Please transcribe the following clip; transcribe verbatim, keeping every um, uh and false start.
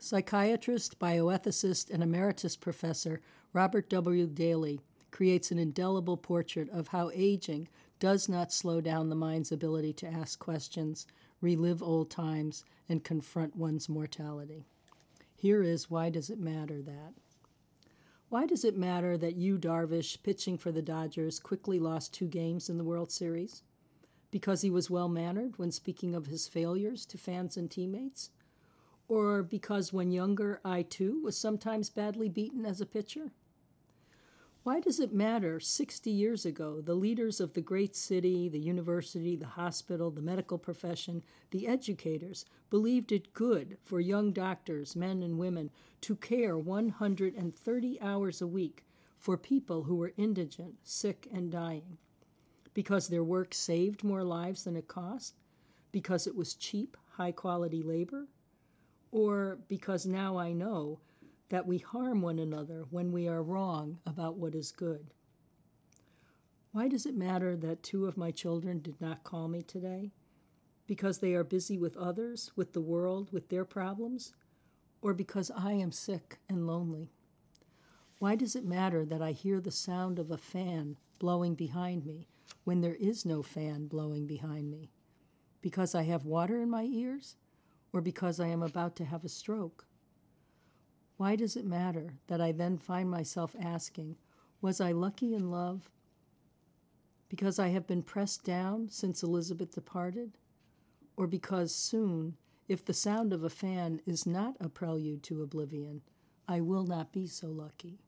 Psychiatrist, bioethicist, and emeritus professor Robert W. Daly creates an indelible portrait of how aging does not slow down the mind's ability to ask questions, relive old times, and confront one's mortality. Here is Why Does It Matter That? Why does it matter that Yu Darvish, pitching for the Dodgers, quickly lost two games in the World Series? Because he was well-mannered when speaking of his failures to fans and teammates? Or because when younger, I too was sometimes badly beaten as a pitcher? Why does it matter sixty years ago the leaders of the great city, the university, the hospital, the medical profession, the educators believed it good for young doctors, men and women, to care one hundred thirty hours a week for people who were indigent, sick, and dying? Because their work saved more lives than it cost? Because it was cheap, high-quality labor? Or because now I know that we harm one another when we are wrong about what is good? Why does it matter that two of my children did not call me today? Because they are busy with others, with the world, with their problems? Or because I am sick and lonely? Why does it matter that I hear the sound of a fan blowing behind me when there is no fan blowing behind me? Because I have water in my ears? Or because I am about to have a stroke? Why does it matter that I then find myself asking, was I lucky in love? Because I have been pressed down since Elizabeth departed? Or because soon, if the sound of a fan is not a prelude to oblivion, I will not be so lucky?